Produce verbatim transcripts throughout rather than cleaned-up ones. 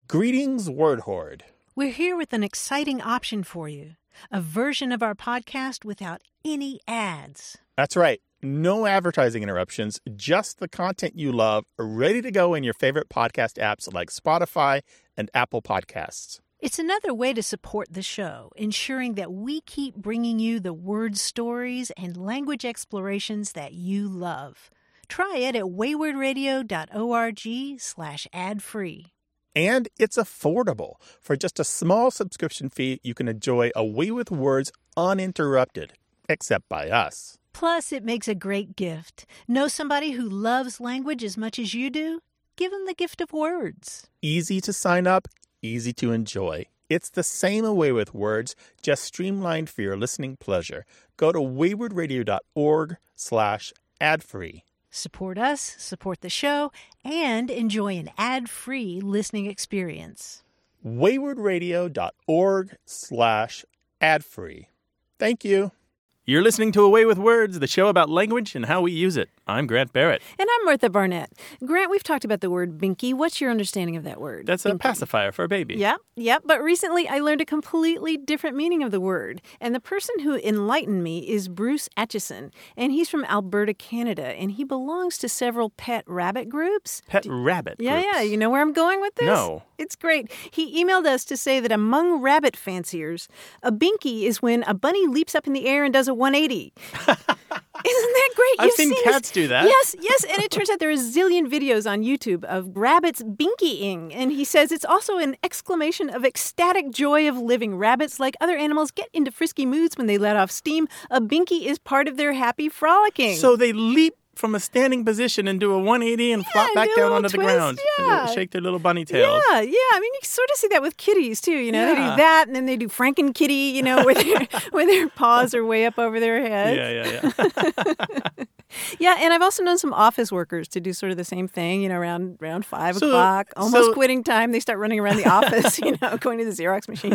Greetings, Word Horde. We're here with an exciting option for you. A version of our podcast without any ads. That's right. No advertising interruptions, just the content you love, ready to go in your favorite podcast apps like Spotify and Apple Podcasts. It's another way to support the show, ensuring that we keep bringing you the word stories and language explorations that you love. Try it at waywardradio.org slash ad-free. And it's affordable. For just a small subscription fee, you can enjoy A Way with Words uninterrupted, except by us. Plus, it makes a great gift. Know somebody who loves language as much as you do? Give them the gift of words. Easy to sign up, easy to enjoy. It's the same A Way with Words, just streamlined for your listening pleasure. Go to waywardradio.org slash ad-free. Support us, support the show, and enjoy an ad-free listening experience. waywardradio.org slash ad-free. Thank you. You're listening to A Way with Words, the show about language and how we use it. I'm Grant Barrett. And I'm Martha Barnett. Grant, we've talked about the word binky. What's your understanding of that word? That's binky? A pacifier for a baby. Yeah, yeah. But recently I learned a completely different meaning of the word. And the person who enlightened me is Bruce Atchison. And he's from Alberta, Canada. And he belongs to several pet rabbit groups. Pet D- rabbit yeah, groups? Yeah, yeah. You know where I'm going with this? No. It's great. He emailed us to say that among rabbit fanciers, a binky is when a bunny leaps up in the air and does a one eighty. Isn't that great? I've You've seen, seen cats this. do that. Yes, yes. And it turns out there are a zillion videos on YouTube of rabbits binkying. And he says it's also an exclamation of ecstatic joy of living. Rabbits, like other animals, get into frisky moods when they let off steam. A binky is part of their happy frolicking. So they leap from a standing position and do a one eighty and yeah, flop back down onto twist, the ground. Yeah. And shake their little bunny tails. Yeah, yeah. I mean, you sort of see that with kitties, too. You know, yeah. they do that, and then they do Franken kitty, you know, where, their, where their paws are way up over their heads. Yeah, yeah, yeah. Yeah, and I've also known some office workers to do sort of the same thing, you know, around around five so, o'clock, almost so, quitting time. They start running around the office, you know, going to the Xerox machine.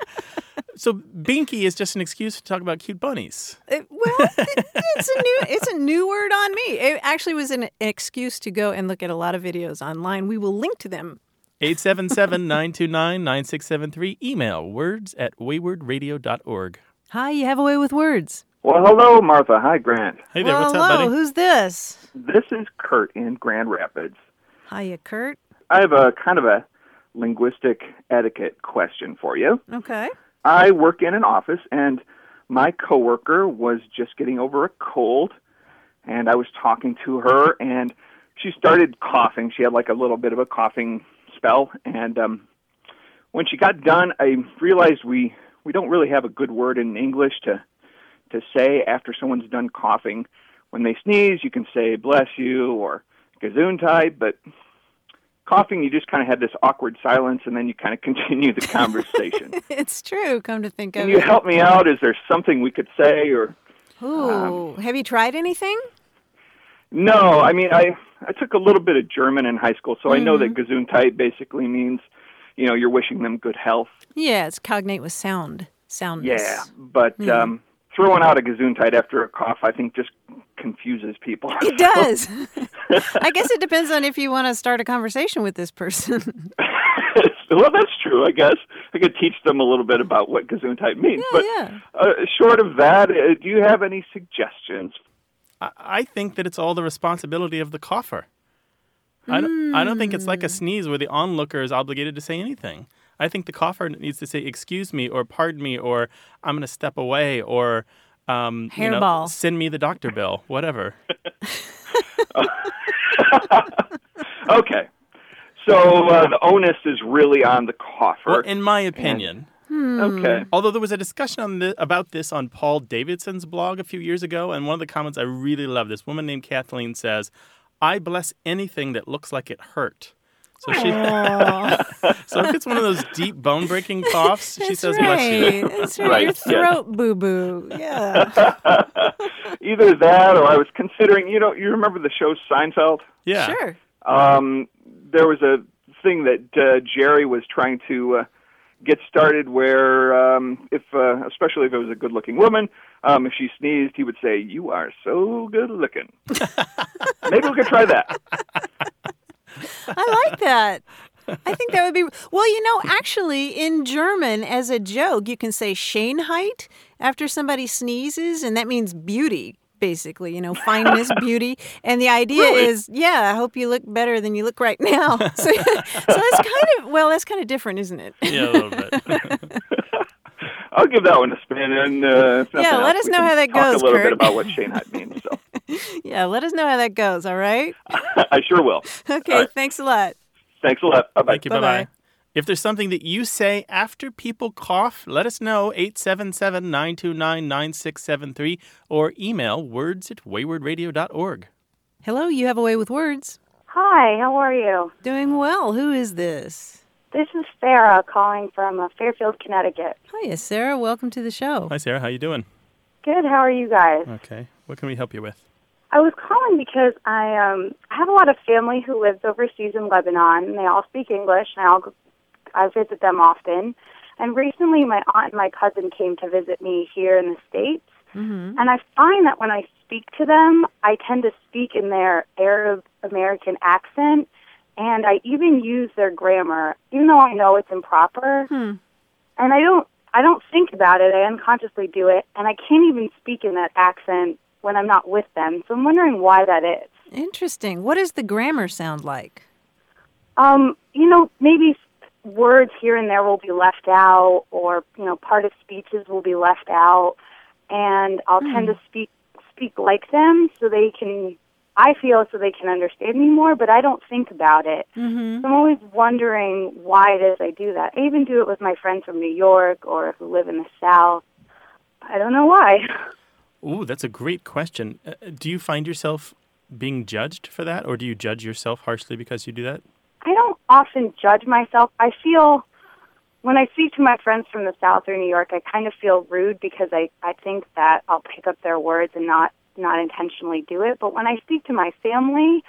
So binky is just an excuse to talk about cute bunnies. It, well, it, it's a new it's a new word on me. It actually was an excuse to go and look at a lot of videos online. We will link to them. eight seven seven, nine two nine, nine six seven three. Email words at waywardradio dot org. Hi, you have a way with words. Well, hello, Martha. Hi, Grant. Hey there, well, what's hello. up, buddy? Who's this? This is Kurt in Grand Rapids. Hiya, Kurt. I have a kind of a linguistic etiquette question for you. Okay. I work in an office, and my coworker was just getting over a cold, and I was talking to her, and she started coughing. She had like a little bit of a coughing spell, and um, when she got done, I realized we, we don't really have a good word in English to to say after someone's done coughing. When they sneeze, you can say bless you or gesundheit, but coughing, you just kind of had this awkward silence, and then you kind of continue the conversation. It's true, come to think of Can it. you help me out? Is there something we could say? Or Ooh, um, have you tried anything? No, I mean, I, I took a little bit of German in high school, so mm-hmm. I know that gesundheit basically means, you know, you're wishing them good health. Yeah, it's cognate with sound, soundness. Yeah, but mm. um, throwing out a gesundheit after a cough, I think, just confuses people. It does. I guess it depends on if you want to start a conversation with this person. Well, that's true, I guess. I could teach them a little bit about what gesundheit means. Yeah, but yeah. Uh, short of that, uh, do you have any suggestions? I, I think that it's all the responsibility of the cougher. I don't, I don't think it's like a sneeze where the onlooker is obligated to say anything. I think the cougher needs to say, excuse me, or pardon me, or I'm going to step away, or um, you know, send me the doctor bill, whatever. Okay. So uh, the onus is really on the cougher. Well, in my opinion. And, hmm. Okay. Although there was a discussion on the, about this on Paul Davidson's blog a few years ago, and one of the comments I really love, this woman named Kathleen says, I bless anything that looks like it hurt. So she, so if it's one of those deep bone-breaking coughs, she That's says, right. bless you. That's right. Right. Your throat boo-boo. Yeah. Either that, or I was considering, you know, you remember the show Seinfeld? Yeah. Sure. Um, there was a thing that uh, Jerry was trying to uh, get started where, um, if uh, especially if it was a good-looking woman, um, if she sneezed, he would say, "You are so good-looking." Maybe we could try that. I like that. I think that would be... Well, you know, actually, in German, as a joke, you can say Schönheit after somebody sneezes, and that means beauty, basically, you know, fineness, beauty. And the idea Really? is, yeah, I hope you look better than you look right now. So, so that's kind of, well, that's kind of different, isn't it? Yeah, a little bit. I'll give that one a spin, and uh, if nothing Yeah, let else, us we know can how that talk goes, a little Kurt. bit about what Schönheit means. So Yeah, let us know how that goes, all right? I sure will. Okay, All right. thanks a lot. Thanks a lot. Bye bye. Thank you. Bye-bye. Bye-bye. If there's something that you say after people cough, let us know, eight seven seven, nine two nine, nine six seven three, or email words at wayward radio dot org. Hello, you have a way with words. Hi, how are you? Doing well. Who is this? This is Sarah calling from uh, Fairfield, Connecticut. Hiya, Sarah. Welcome to the show. Hi, Sarah. How you doing? Good, how are you guys? Okay. What can we help you with? I was calling because I um I have a lot of family who lives overseas in Lebanon, and they all speak English, and I all I visit them often. And recently, my aunt and my cousin came to visit me here in the States, Mm-hmm. and I find that when I speak to them, I tend to speak in their Arab American accent, and I even use their grammar, even though I know it's improper. Hmm. And I don't I don't think about it. I unconsciously do it, and I can't even speak in that accent when I'm not with them. So I'm wondering why that is. Interesting. What does the grammar sound like? Um, you know, maybe words here and there will be left out, or, you know, part of speeches will be left out, and I'll Hmm. tend to speak speak like them so they can, I feel, so they can understand me more, but I don't think about it. Mm-hmm. So I'm always wondering why it is I do that. I even do it with my friends from New York or who live in the South. I don't know why. Ooh, that's a great question. Uh, do you find yourself being judged for that, or do you judge yourself harshly because you do that? I don't often judge myself. I feel, when I speak to my friends from the South or New York, I kind of feel rude because I, I think that I'll pick up their words and not, not intentionally do it. But when I speak to my family,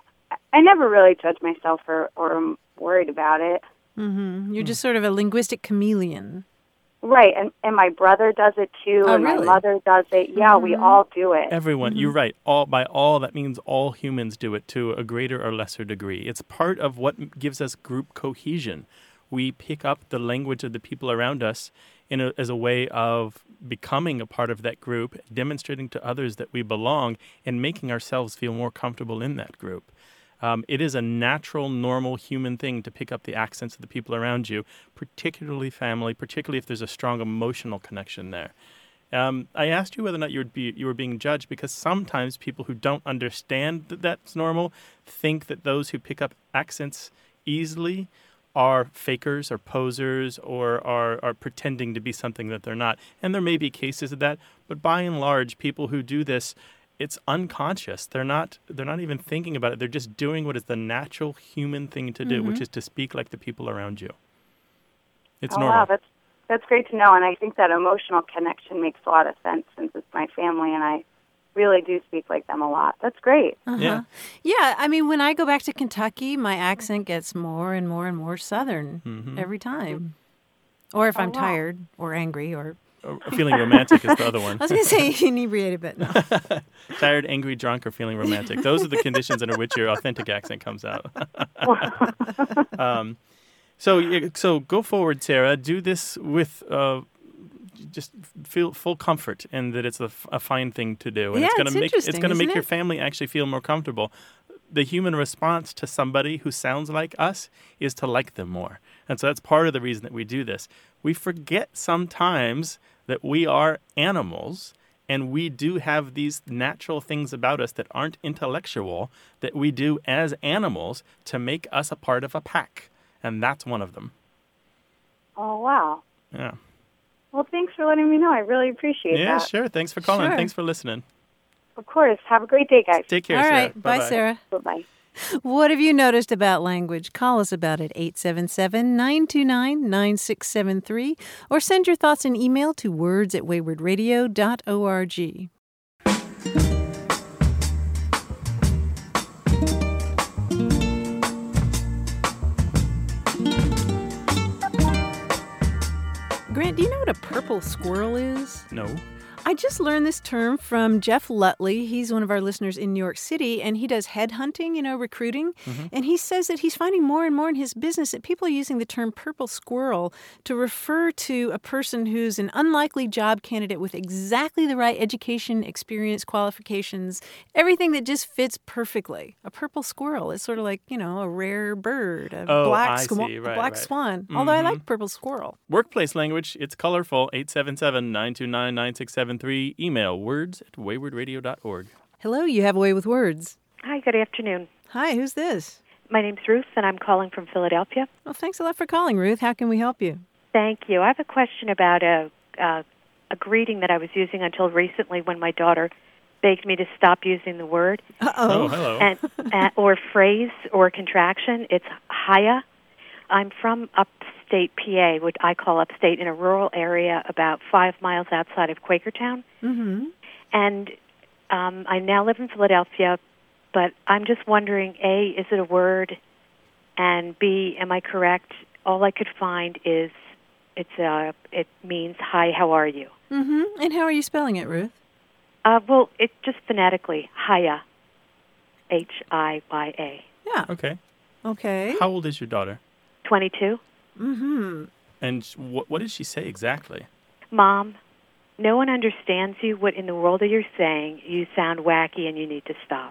I never really judge myself or, or am worried about it. Mm-hmm. You're just sort of a linguistic chameleon. Right, and, and my brother does it too, Oh, and really? my mother does it. Yeah, we all do it. Everyone, you're right. All by all, that means all humans do it to a greater or lesser degree. It's part of what m- gives us group cohesion. We pick up the language of the people around us in a, as a way of becoming a part of that group, demonstrating to others that we belong, and making ourselves feel more comfortable in that group. Um, it is a natural, normal human thing to pick up the accents of the people around you, particularly family, particularly if there's a strong emotional connection there. Um, I asked you whether or not you would be you were being judged because sometimes people who don't understand that that's normal think that those who pick up accents easily are fakers or posers or are, are pretending to be something that they're not. And there may be cases of that, but by and large, people who do this, it's unconscious. They're not they're not even thinking about it. They're just doing what is the natural human thing to do, Mm-hmm. which is to speak like the people around you. It's Oh, normal. wow, that's that's great to know, and I think that emotional connection makes a lot of sense since it's my family, and I really do speak like them a lot. That's great. Uh-huh. Yeah. Yeah, I mean, when I go back to Kentucky, my accent gets more and more and more Southern Mhm. every time. Or if Oh, I'm wow. tired or angry or... Or feeling romantic is the other one. I was going to say inebriated, but no. Tired, angry, drunk, or feeling romantic. Those are the conditions under which your authentic accent comes out. um, so, y- so go forward, Sarah. Do this with uh, just feel full comfort in that it's a, f- a fine thing to do, and Yeah, it's going it's to make it's interesting, going to make isn't your it? family actually feel more comfortable. The human response to somebody who sounds like us is to like them more. And so that's part of the reason that we do this. We forget sometimes that we are animals and we do have these natural things about us that aren't intellectual that we do as animals to make us a part of a pack. And that's one of them. Oh, wow. Yeah. Well, thanks for letting me know. I really appreciate Yeah, that. sure. Thanks for calling. Sure. Thanks for listening. Of course. Have a great day, guys. Take care, All Sarah. right. Bye, Bye-bye. Sarah. Bye-bye. What have you noticed about language? Call us about it, eight seven seven, nine two nine, nine six seven three, or send your thoughts in email to words at wayward radio dot org. Grant, do you know what a purple squirrel is? No. I just learned this term from Jeff Lutley. He's one of our listeners in New York City, and he does headhunting, you know, recruiting. Mm-hmm. And he says that he's finding more and more in his business that people are using the term purple squirrel to refer to a person who's an unlikely job candidate with exactly the right education, experience, qualifications, everything that just fits perfectly. A purple squirrel is sort of like, you know, a rare bird, a oh, black, I swan, see. Right, a black right. swan. Mm-hmm. Although I like purple squirrel. Workplace language, it's colorful. eight seven seven, nine two nine, nine six seven three. Email words at wayward radio dot org. Hello, you have a way with words. Hi, good afternoon. Hi, who's this? My name's Ruth, and I'm calling from Philadelphia. Well, thanks a lot for calling, Ruth. How can we help you? Thank you. I have a question about a, a, a greeting that I was using until recently when my daughter begged me to stop using the word. Uh-oh. Oh, hello. And, uh, or phrase or contraction. It's hiya. I'm from upstate P A, what I call upstate, in a rural area about five miles outside of Quakertown. Mm-hmm. And um, I now live in Philadelphia, but I'm just wondering, A, is it a word? And B, am I correct? All I could find is it's uh, it means, hi, how are you? Mm-hmm. And how are you spelling it, Ruth? Uh, well, it just phonetically, hiya, H I Y A. Yeah. Okay. Okay. How old is your daughter? twenty-two. Mm-hmm. And what, what did she say exactly? Mom, no one understands you. What in the world are you saying? You sound wacky and you need to stop.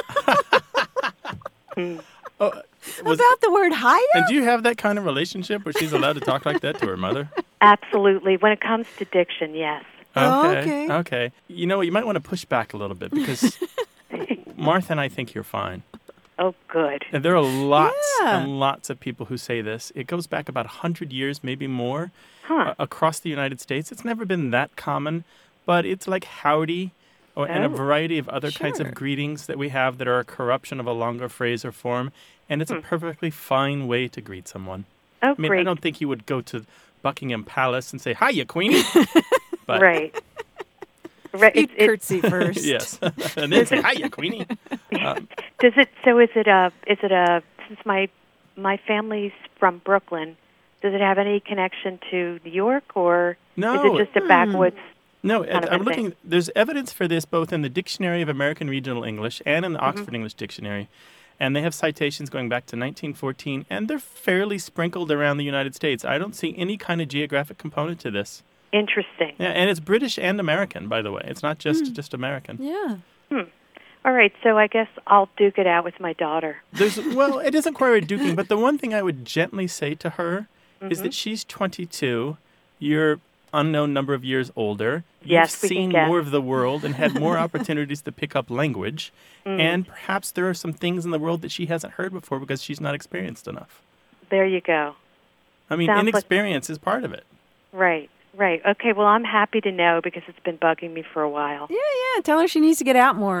mm. Oh, was, About the word hiya? and do you have that kind of relationship where she's allowed to talk like that to her mother? Absolutely. When it comes to diction, yes. Oh, Okay. okay. Okay. You know what? You might want to push back a little bit because Martha and I think you're fine. Oh, good. And there are lots Yeah. and lots of people who say this. It goes back about one hundred years, maybe more, Huh. uh, across the United States. It's never been that common, but it's like howdy or, and a Oh. variety of other kinds Sure. of greetings that we have that are a corruption of a longer phrase or form. And it's a perfectly fine way to greet someone. Oh, I mean, great. I don't think you would go to Buckingham Palace and say, hiya, Queenie. But, Right. Right. You It, it, curtsy first. Yes. And then say, hiya, Queenie. Um, does it? So is it a? Is it a? Since my my family's from Brooklyn, does it have any connection to New York, or no. is it just a backwoods? No, kind of I'm a looking. thing? There's evidence for this both in the Dictionary of American Regional English and in the Mm-hmm. Oxford English Dictionary. And they have citations going back to nineteen fourteen, and they're fairly sprinkled around the United States. I don't see any kind of geographic component to this. Interesting. Yeah, and it's British and American, by the way. It's not just just American. Yeah. All right. So I guess I'll duke it out with my daughter. There's well, it doesn't require duking, but the one thing I would gently say to her Mm-hmm. is that she's twenty-two. You're unknown number of years older. Yes, You've we can seen guess. more of the world and had more opportunities to pick up language. Mm. And perhaps there are some things in the world that she hasn't heard before because she's not experienced enough. There you go. I mean, Sounds like- inexperience is part of it. Right. Right. Okay. Well, I'm happy to know because it's been bugging me for a while. Yeah, yeah. Tell her she needs to get out more.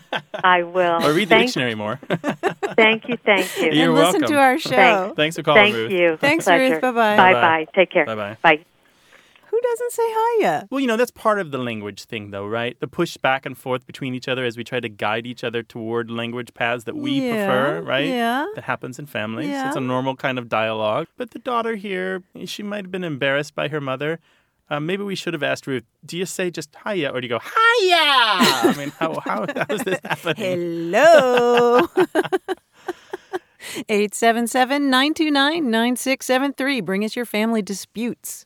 I will. Or read the thank, dictionary more. Thank you. Thank you. You're and listen welcome. to our show. Thanks. Thanks for calling, Thank Ruth. you. Thanks, Pleasure. Ruth. Bye-bye. Bye-bye. Take care. Bye-bye. Bye. Who doesn't say hiya? Well, you know, that's part of the language thing, though, right? The push back and forth between each other as we try to guide each other toward language paths that we Yeah, prefer, right? yeah. That happens in families. Yeah. It's a normal kind of dialogue. But the daughter here, she might have been embarrassed by her mother. Uh, maybe we should have asked Ruth, do you say just hiya or do you go, hiya? I mean, how, how, how is this happening? Hello. eight seven seven, nine two nine, nine six seven three. Bring us your family disputes.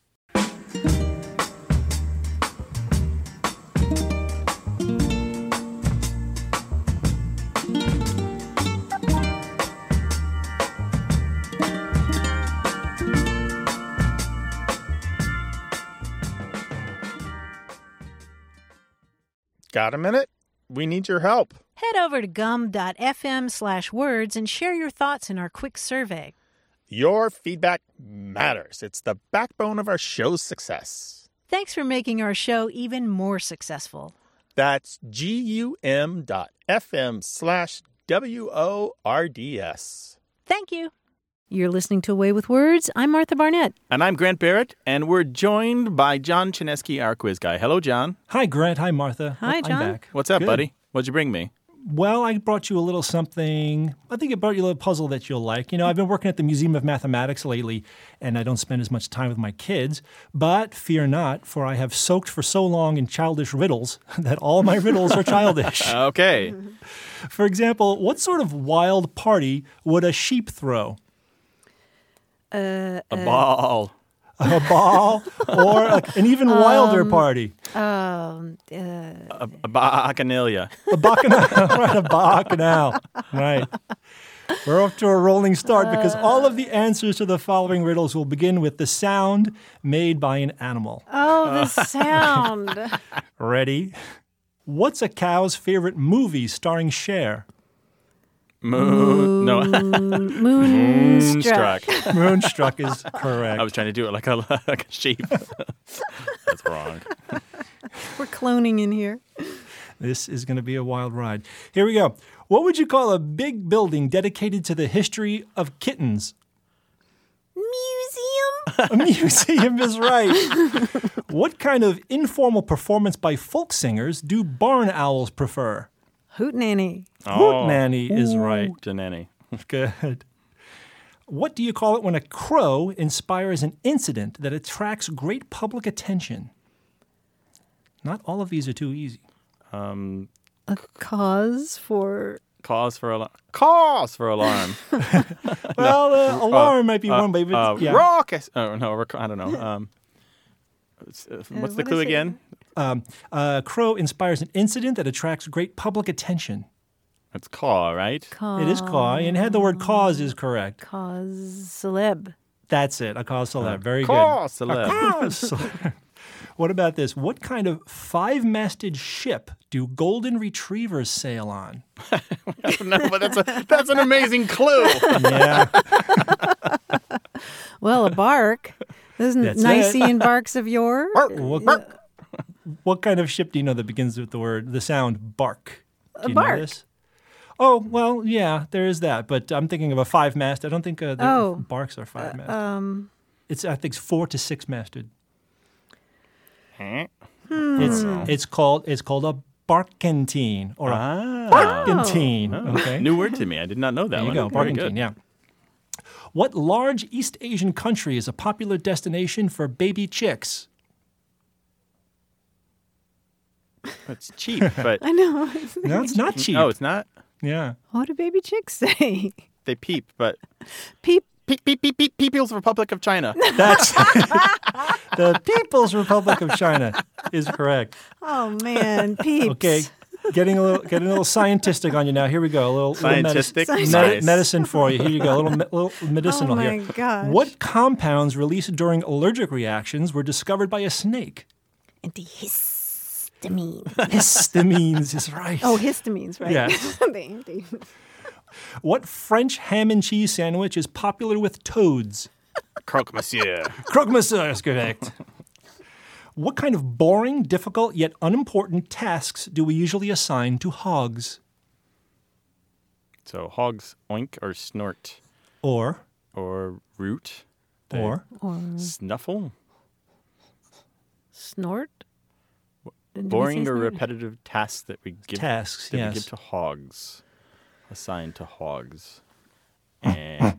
Got a minute? We need your help. Head over to gum.fm slash words and share your thoughts in our quick survey. Your feedback matters. It's the backbone of our show's success. Thanks for making our show even more successful. That's G-U-M dot F-M slash W-O-R-D-S. Thank you. You're listening to Away with Words. I'm Martha Barnett. And I'm Grant Barrett, and we're joined by John Chinesky, our quiz guy. Hello, John. Hi, Grant. Hi, Martha. Hi, I'm John. back. What's up, Good. buddy? What'd you bring me? Well, I brought you a little something. I think I brought you a little puzzle that you'll like. You know, I've been working at the Museum of Mathematics lately, and I don't spend as much time with my kids. But fear not, for I have soaked for so long in childish riddles that all my riddles are childish. Okay. For example, what sort of wild party would a sheep throw? Uh, A ball. A ball or a, an even wilder party? um, uh, A, a bacchanalia. A bacchanal. Right, a bacchanal. Right. We're off to a rolling start because all of the answers to the following riddles will begin with the sound made by an animal. oh, the sound. Ready? What's a cow's favorite movie starring Cher? Moon. No. Moonstruck. Moonstruck. Moonstruck is correct. I was trying to do it like a, like a sheep. That's wrong. We're cloning in here. This is going to be a wild ride. Here we go. What would you call a big building dedicated to the history of kittens? Museum? A museum is right. What kind of informal performance by folk singers do barn owls prefer? Hootenanny. Hootenanny is right. Hootenanny. Good. What do you call it when a crow inspires an incident that attracts great public attention? Not all of these are too easy. Um, A cause for... cause for alarm. Cause for alarm. Well, uh, alarm might be Uh, one, but it's- uh, yeah. Raucous. Oh, no. rec- I don't know. Um, it's, uh, what's the what clue is it? again? Um, a crow inspires an incident that attracts great public attention. It's caw, right? It is caw, and had the word cause is correct. Cause celeb. That's it, a cause celeb. Very Caw good. celeb. A cause celeb. What about this? What kind of five-masted ship do golden retrievers sail on? No, but that's a that's an amazing clue. Yeah, Well, a bark. Isn't That's it. Nicene barks of yore? what, what kind of ship do you know that begins with the word, the sound bark? Do you know bark. this? Oh, well, yeah, there is that. But I'm thinking of a five-mast. I don't think uh, the Oh. barks are five-masted. Um, It's, I think, it's four to six-masted. Huh? It's it's called it's called a barkentine or a Ah. barkentine. Okay, New word to me. I did not know that there you one. go, Very barkentine. good. Yeah. What large East Asian country is a popular destination for baby chicks? It's cheap, but I know. No, it's not cheap. oh, it's not. Yeah. What do baby chicks say? They peep, but Peep. peep, peep, peep, peep, People's Republic of China. That's the People's Republic of China is correct. Oh, man. Peeps. Okay, getting a little getting a little scientific on you now. Here we go. A little Scientific? little medis- Nice. medi- medicine for you. Here you go. A little, me- little medicinal Oh, my here. gosh. What compounds released during allergic reactions were discovered by a snake? Antihistamine. Histamines is right. Oh, histamines, right? Yes. The anti- What French ham and cheese sandwich is popular with toads? Croque Monsieur. Croque monsieur is correct. What kind of boring, difficult, yet unimportant tasks do we usually assign to hogs? So hogs oink or snort Or, or root. They or, or snuffle. snort? Did we Boring say or snort? repetitive tasks that we give tasks, that we yes. give to hogs. Assigned to hogs. And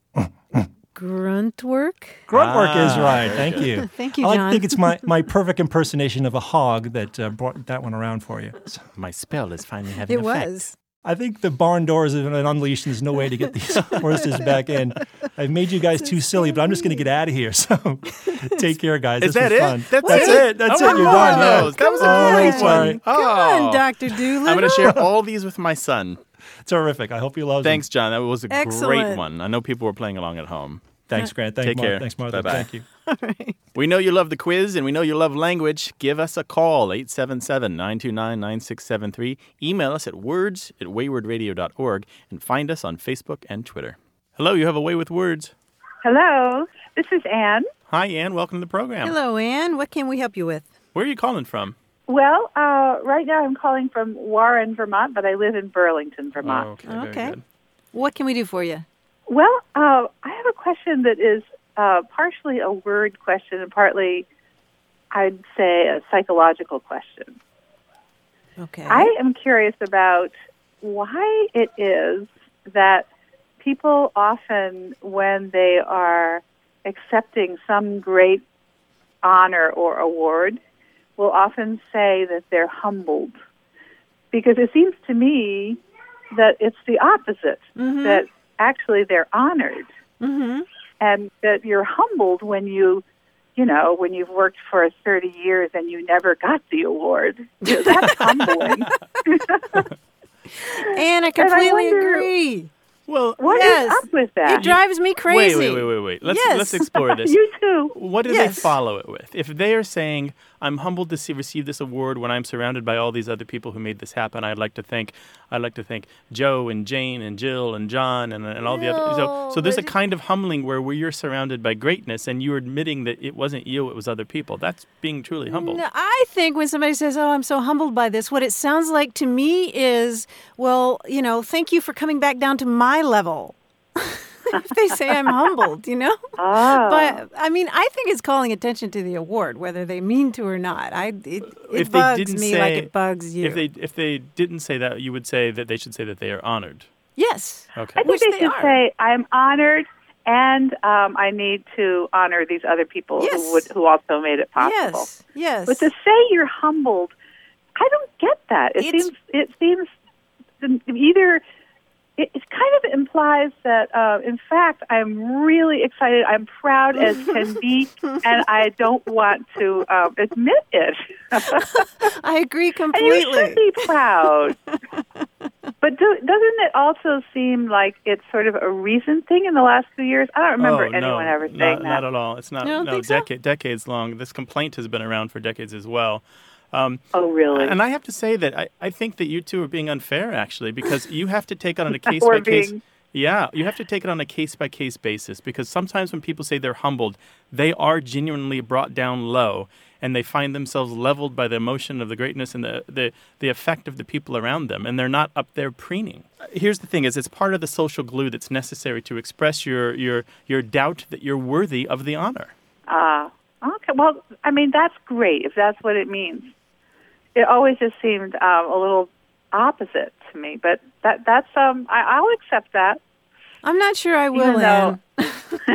Grunt work? Grunt work is Ah, right. very Thank good. you. Thank you, I like John. to think it's my, my perfect impersonation of a hog that uh, brought that one around for you. So my spell is finally having It effect. was. I think the barn doors have been unleashed and there's no way to get these horses back in. I've made you guys too silly, but I'm just going to get out of here. So take care, guys. Is this that was it? fun. That's That's it? it. That's I it. want You're more done. of Yeah. those. That was a Oh, great sorry. one. Come Oh. on, Doctor Doolittle. I'm going to share all these with my son. Terrific. I hope you love Thanks, John. That was a great Excellent. one. I know people were playing along at home. them. Thanks, Grant. Thanks, Take Martha. care. Thanks, Martha. Bye-bye. Thank you. We know you love the quiz and we know you love language. Give us a call, eight seven seven, nine two nine, nine six seven three. Email us at words at wayward radio dot org and find us on Facebook and Twitter. Hello, you have a way with words. Hello, this is Anne. Hi, Ann. Welcome to the program. Hello, Anne. What can we help you with? Where are you calling from? Well, uh, right now I'm calling from Warren, Vermont, but I live in Burlington, Vermont. okay. very Okay. good. What can we do for you? Well, uh, I have a question that is uh, partially a word question and partly, I'd say, a psychological question. Okay. I am curious about why it is that people often, when they are accepting some great honor or award, will often say that they're humbled. Because it seems to me that it's the opposite, Mm-hmm. that actually they're honored. Mm-hmm. And that you're humbled when you, you know, when you've worked for thirty years and you never got the award. You know, that's humbling. And I I completely wonder- agree. Well, What is Yes. up with that? It drives me crazy. wait, wait, wait, wait, wait. Let's Yes. let's explore this. You too. What do Yes. they follow it with? If they are saying, "I'm humbled to see, receive this award when I'm surrounded by all these other people who made this happen," I'd like to thank, I'd like to thank Joe and Jane and Jill and John and, and all the other. So, No, so there's a but it- kind of humbling where, where you're surrounded by greatness and you're admitting that it wasn't you, it was other people. That's being truly humbled. No, I think when somebody says, "Oh, I'm so humbled by this," what it sounds like to me is, well, you know, thank you for coming back down to my level. If they say I'm humbled, you know? Oh. But, I mean, I think it's calling attention to the award, whether they mean to or not. I It, it If they bugs didn't me say- like it bugs you. If they if they didn't say that, you would say that they should say that they are honored. yes. Okay. I think Which they they should are. say, "I'm honored, and um, I need to honor these other people Yes. who would, who also made it possible." Yes. Yes. But to say you're humbled, I don't get that. It It's- seems it seems either it, it kind of implies that, uh, in fact, I'm really excited. I'm proud as can be, and I don't want to um, admit it. I agree And you should completely. be proud. But do, doesn't it also seem like it's sort of a recent thing in the last few years? I don't remember oh, no, anyone ever saying not, that. Not at all. It's not. You don't No, think so? decade, decades long. This complaint has been around for decades as well. Um, Oh, really? And I have to say that I, I think that you two are being unfair, actually, because you have to take it on a case Or by case. being- Yeah, you have to take it on a case by case basis because sometimes when people say they're humbled, they are genuinely brought down low and they find themselves leveled by the emotion of the greatness and the, the, the effect of the people around them, and they're not up there preening. Here's the thing: is it's part of the social glue that's necessary to express your your your doubt that you're worthy of the honor. Ah, okay. Well, I mean, that's great if that's what it means. It always just seemed um, a little opposite to me, but that that's um, I, I'll accept that. I'm not sure I will, Even though- Anne.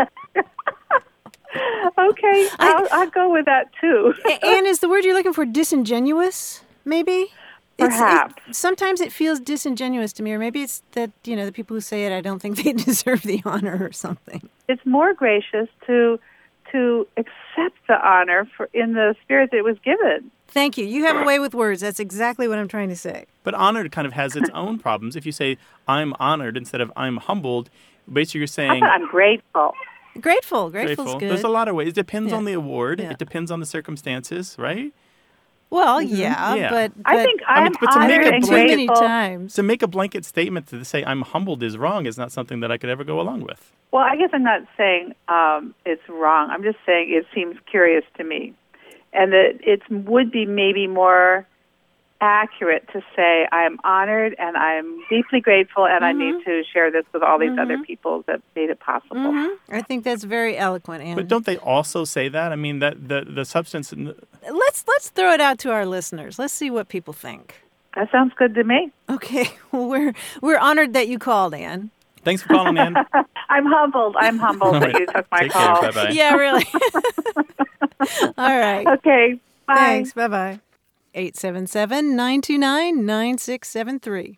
Okay, I'll, I'll go with that too. A- Anne, is the word you're looking for disingenuous, maybe? It's- Perhaps. It, sometimes it feels disingenuous to me, or maybe it's that, you know, the people who say it, I don't think they deserve the honor or something. It's more gracious to to accept the honor for in the spirit that it was given. Thank you. You have a way with words. That's exactly what I'm trying to say. But honored kind of has its own problems. If you say I'm honored instead of I'm humbled, basically you're I saying thought I'm grateful. Grateful. Grateful's grateful. good. There's a lot of ways. It depends Yeah. on the award. Yeah. It depends on the circumstances, right? Well, yeah, Yeah. but, I but think I mean, I'm but to make honored a and too blanket- many grateful. times. To make a blanket statement to say I'm humbled is wrong is not something that I could ever go along with. Well, I guess I'm not saying um, it's wrong. I'm just saying it seems curious to me, and that it would be maybe more accurate to say I'm honored and I'm deeply grateful, and I need to share this with all these other people that made it possible. Mhm. I think that's very eloquent, Anne. But don't they also say that? I mean, that the the substance. in the- let's let's throw it out to our listeners. Let's see what people think. That sounds good to me. Okay, well, we're we're honored that you called, Anne. Thanks for calling, Ann. I'm humbled. I'm humbled that you took my Take call. care. Bye bye. Yeah, really. All right. Okay. Bye. Thanks. Bye bye. eight seven seven, nine two nine, nine six seven three.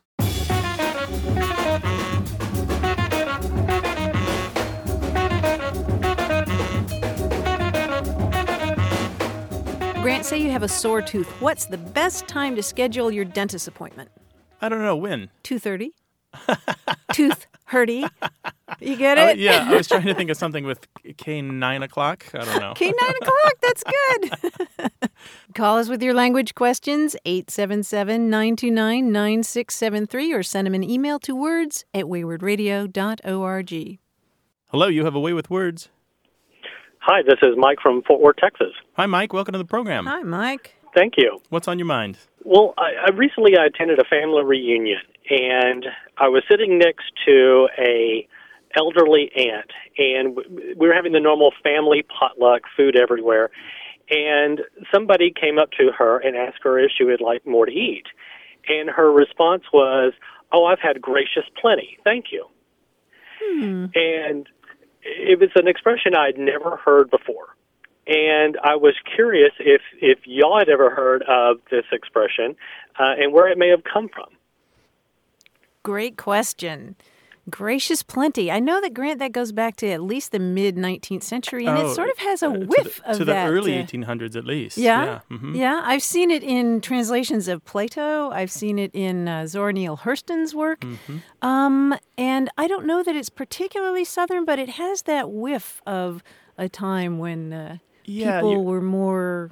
Grant, say you have a sore tooth. What's the best time to schedule your dentist appointment? I don't know when. two thirty? Tooth hurty. You get Oh, it? yeah, I was trying to think of something with K nine o'clock. I don't know. Okay, nine o'clock. That's good. Call us with your language questions, eight seven seven, nine two nine, nine six seven three, or send them an email to words at wayward radio dot org. Hello, you have a way with words. Hi, this is Mike from Fort Worth, Texas. Hi, Mike. Welcome to the program. Hi, Mike. Thank you. What's on your mind? Well, I, I recently I attended a family reunion, and I was sitting next to a elderly aunt, and w- we were having the normal family potluck, food everywhere, and somebody came up to her and asked her if she would like more to eat. And her response was, "Oh, I've had gracious plenty, thank you." Hmm. And it was an expression I'd never heard before. And I was curious if, if y'all had ever heard of this expression uh, and where it may have come from. Great question. Gracious plenty. I know that, Grant, that goes back to at least the mid-nineteenth century, and Oh, it sort of has a uh, whiff to the, of to that. the early uh, eighteen hundreds at least. Yeah? Yeah. mhm. Yeah, I've seen it in translations of Plato. I've seen it in uh, Zora Neale Hurston's work. Mhm. Um, and I don't know that it's particularly Southern, but it has that whiff of a time when uh, Yeah, people you- were more...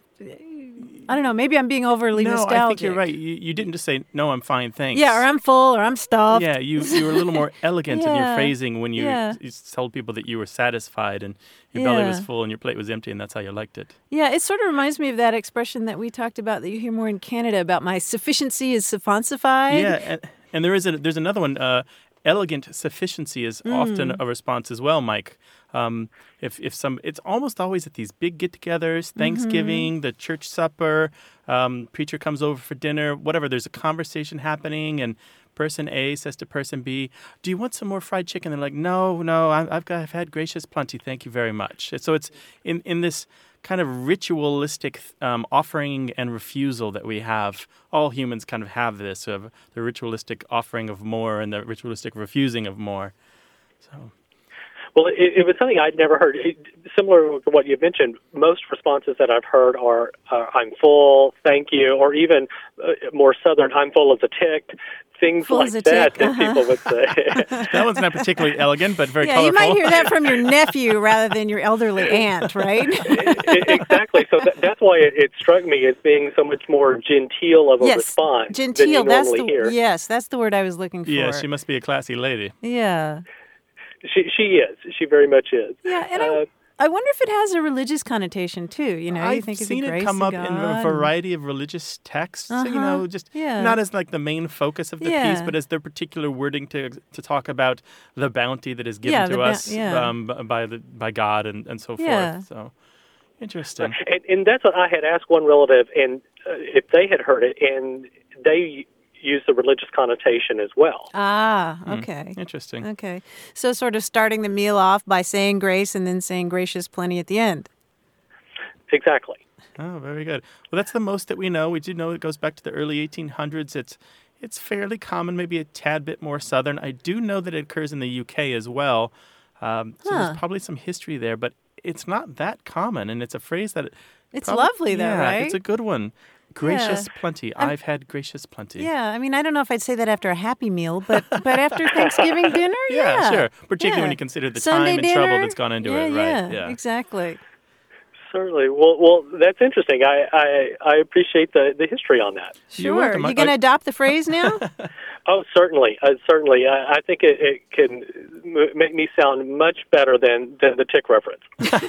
I don't know, maybe I'm being overly No, nostalgic. I think you're right. You, you didn't just say, "No, I'm fine, thanks." Yeah, or I'm full, or I'm stuffed. Yeah, you, you were a little more elegant in your Yeah, phrasing when you, yeah. you told people that you were satisfied and your belly was Yeah. full and your plate was empty, and that's how you liked it. Yeah, it sort of reminds me of that expression that we talked about that you hear more in Canada about my sufficiency is suffoncified. Yeah, and, and there is a, there's another one. Uh, elegant sufficiency is often Mm. a response as well, Mike. Um, if if some, it's almost always at these big get-togethers, Thanksgiving, Mm-hmm. the church supper, um, preacher comes over for dinner, whatever. There's a conversation happening, and person A says to person B, "Do you want some more fried chicken?" They're like, "No, no, I- I've got, I've had gracious plenty, thank you very much." So it's in in this kind of ritualistic um, offering and refusal that we have. All humans kind of have this of the ritualistic offering of more and the ritualistic refusing of more. So. Well, it, it was something I'd never heard. It, similar to what you mentioned, most responses that I've heard are, uh, "I'm full, thank you," or even uh, more Southern, "I'm full as a tick," things Full like as a that tick, that uh-huh. people would say. That one's not particularly elegant, but very yeah, colorful. you might hear that from your nephew rather than your elderly aunt, right? I- exactly. So that, that's why it, it struck me as being so much more genteel of a yes, response than you genteel. That's normally the hear. yes, that's the word I was looking for. Yeah, she must be a classy lady. Yeah, She she is. She very much is. yeah, and Uh, I, I wonder if it has a religious connotation too. You know, you I've think of seen the it grace come of up in a God variety of religious texts, you Uh-huh. know, just Yeah. not as like the main focus of the Yeah. piece, but as their particular wording to to talk about the bounty that is given Yeah, to the ba- us yeah. um, b- by the by God and, and so Yeah. forth. So interesting. And, and that's what I had asked one relative, and uh, if they had heard it, and they use the religious connotation as well. Ah, Hmm. okay. Interesting. Okay. So sort of starting the meal off by saying grace and then saying gracious plenty at the end. Exactly. Oh, very good. Well, that's the most that we know. We do know it goes back to the early eighteen hundreds. It's it's fairly common, maybe a tad bit more southern. I do know that it occurs in the U K as well. Um, so Huh. there's probably some history there, but it's not that common, and it's a phrase that It's prob- lovely though, yeah, right? it's a good one. Gracious Yeah. plenty. I'm- I've had gracious plenty. Yeah, I mean, I don't know if I'd say that after a happy meal, but but after Thanksgiving dinner, yeah, Yeah, sure. Particularly when Yeah. you consider the Sunday time and trouble dinner, that's gone into yeah, it, right? Yeah, exactly. Certainly. Well, well, that's interesting. I, I, I appreciate the, the history on that. You're Sure. welcome. You I- going to I- adopt the phrase now? Oh, certainly. Uh, certainly. I, I think it, it can m- make me sound much better than, than the tick reference.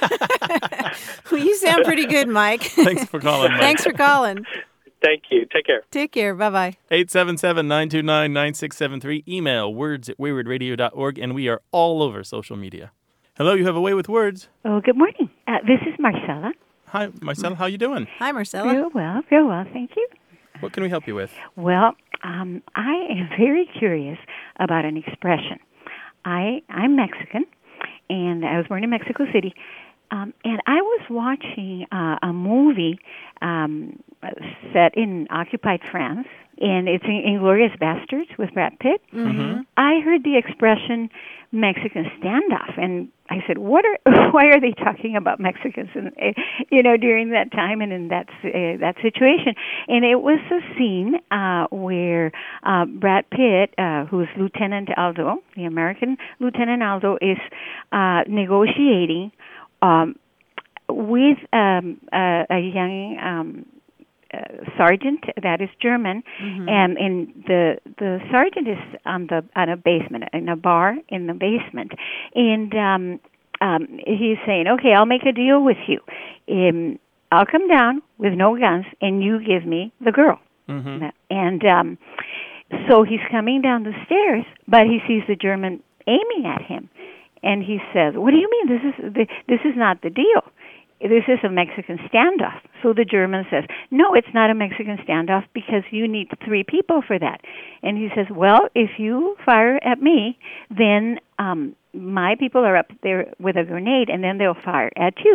Well, you sound pretty good, Mike. Thanks for calling, Mike. Thanks for calling. Thank you. Take care. Take care. Bye-bye. eight seven seven, nine two nine, nine six seven three. Email words at wayward radio dot org, and we are all over social media. Hello, you have a way with words. Oh, good morning. Uh, this is Marcella. Hi, Marcella. How you doing? Hi, Marcella. Very well, very well, thank you. What can we help you with? Well, um, I am very curious about an expression. I I'm Mexican, and I was born in Mexico City. Um, and I was watching uh, a movie um, set in occupied France, and it's in Inglourious Bastards with Brad Pitt. Mm-hmm. I heard the expression Mexican standoff, and I said, "What are? Why are they talking about Mexicans?" And uh, you know, during that time and in that uh, that situation, and it was a scene uh, where uh, Brad Pitt, uh, who's Lieutenant Aldo, the American Lieutenant Aldo, is uh, negotiating um, with um, a, a young. Um, Uh, sergeant that is German, Mm-hmm. and and the the sergeant is on the on a basement in a bar in the basement, and um, um, he's saying, "Okay, I'll make a deal with you. Um, I'll come down with no guns, and you give me the girl." Mm-hmm. And um, so he's coming down the stairs, but he sees the German aiming at him, and he says, "What do you mean? This is the, this is not the deal." this is a Mexican standoff. So the German says, no, it's not a Mexican standoff because you need three people for that. And he says, well, if you fire at me, then um, my people are up there with a grenade, and then they'll fire at you.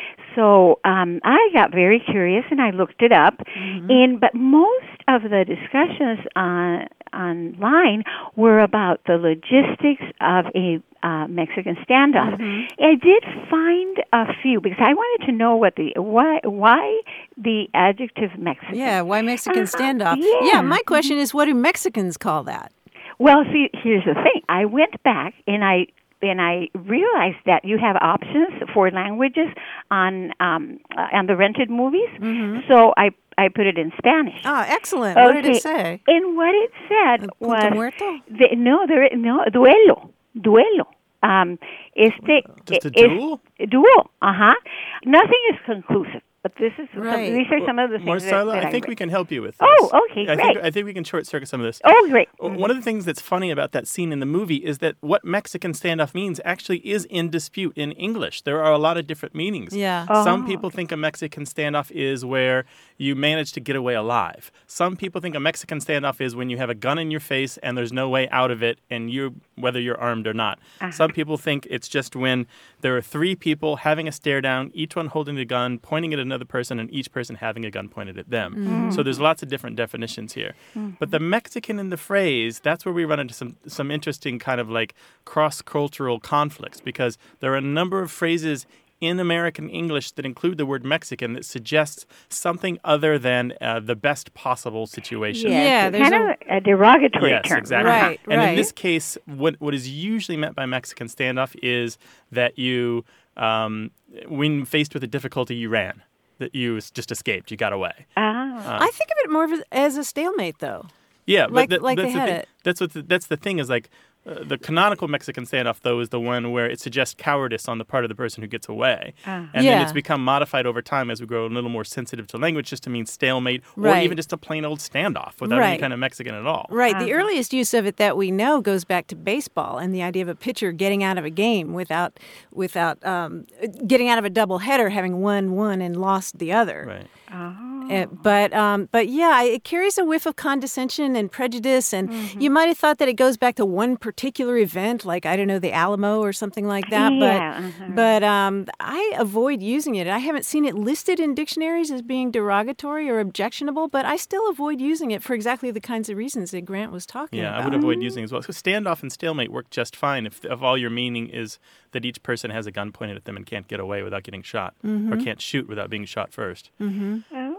So um, I got very curious, and I looked it up. Mm-hmm. And but most of the discussions on online were about the logistics of a uh, Mexican standoff. Mm-hmm. I did find a few because I wanted to know what the why why the adjective Mexican. Yeah, why Mexican uh, standoff? Yeah. yeah, my question is, what do Mexicans call that? Well, see, here's the thing. I went back and I. And I realized that you have options for languages on um, uh, on the rented movies. Mm-hmm. So I I put it in Spanish. Oh, excellent! Okay. What did it say? And what it said Punto was muerto? The, no, there no duelo, duelo. Um, este Just a es, duel? Duel. Uh huh. Nothing is conclusive. But this is right. some, these are some of the things Marcella, that, that I think I we can help you with this. Oh, okay, I great. think I think we can short circuit some of this. Oh, great. Mm-hmm. One of the things that's funny about that scene in the movie is that what Mexican standoff means actually is in dispute in English. There are a lot of different meanings. Yeah. Oh. Some people think a Mexican standoff is where you manage to get away alive. Some people think a Mexican standoff is when you have a gun in your face and there's no way out of it, and you whether you're armed or not. Uh-huh. Some people think it's just when there are three people having a stare down, each one holding a gun, pointing at another person, and each person having a gun pointed at them. Mm-hmm. So there's lots of different definitions here. Mm-hmm. But the Mexican in the phrase, that's where we run into some some interesting kind of like cross-cultural conflicts, because there are a number of phrases in American English that include the word Mexican that suggests something other than uh, the best possible situation. Yes, Yeah, it's there's kind a- of a derogatory Yes, term. exactly. Right, and right. in this case, what what is usually meant by Mexican standoff is that you, um, when faced with a difficulty, you ran, that you just escaped, you got away. Ah. I think of it more of a- as a stalemate, though. Yeah, Like- but that, like that's they the had thing. it. That's what the, that's the thing is like. Uh, the canonical Mexican standoff, though, is the one where it suggests cowardice on the part of the person who gets away. Ah. And Yeah. then it's become modified over time as we grow a little more sensitive to language just to mean stalemate or Right. even just a plain old standoff without any Right. kind of Mexican at all. Right. The Uh-huh. earliest use of it that we know goes back to baseball and the idea of a pitcher getting out of a game without without um, getting out of a doubleheader, having won one and lost the other. Right. Uh, but um, but yeah, it carries a whiff of condescension and prejudice, and Mm-hmm. you might have thought that it goes back to one particular event, like I don't know, the Alamo or something like that. Yeah, But uh-huh. but um, I avoid using it. I haven't seen it listed in dictionaries as being derogatory or objectionable, but I still avoid using it for exactly the kinds of reasons that Grant was talking Yeah, about. I would avoid using it as well. So standoff and stalemate work just fine if, if all your meaning is that each person has a gun pointed at them and can't get away without getting shot, Mm-hmm. or can't shoot without being shot first. Oh.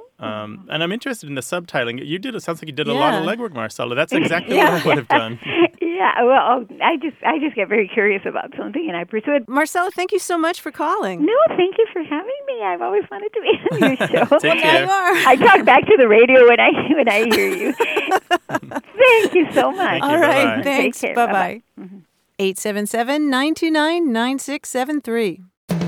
Um, and I'm interested in the subtitling. You did. It sounds like you did a lot of Yeah. legwork, Marcella. That's exactly Yeah. what I would have done. Yeah, well, I just I just get very curious about something, and I pursue it. Marcella, thank you so much for calling. No, thank you for having me. I've always wanted to be on your show. Take There care. you are. I talk back to the radio when I when I hear you. Thank you so much. Thank you. All right, Bye-bye. thanks. Take care. Bye bye. eight seven seven, nine two nine, nine six seven three.